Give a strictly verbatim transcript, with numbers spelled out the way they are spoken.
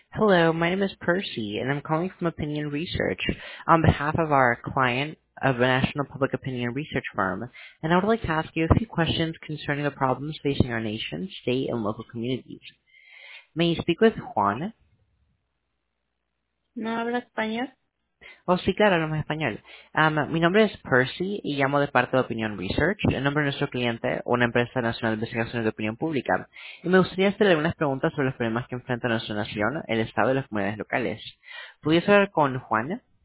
Hello, my name is Percy, and I'm calling from Opinion Research on behalf of our client of a national public opinion research firm, and I would like to ask you a few questions concerning the problems facing our nation, state, and local communities. May you speak with Juan? ¿No habla español? Oh, sí, claro, hablamos español. Um, mi nombre es Percy y llamo de parte de Opinion Research, en nombre de nuestro cliente, una empresa nacional de investigaciones de opinión pública. Y me gustaría hacerle algunas preguntas sobre los problemas que enfrenta nuestra nación, el Estado y las comunidades locales. ¿Pudiese hablar con Juan?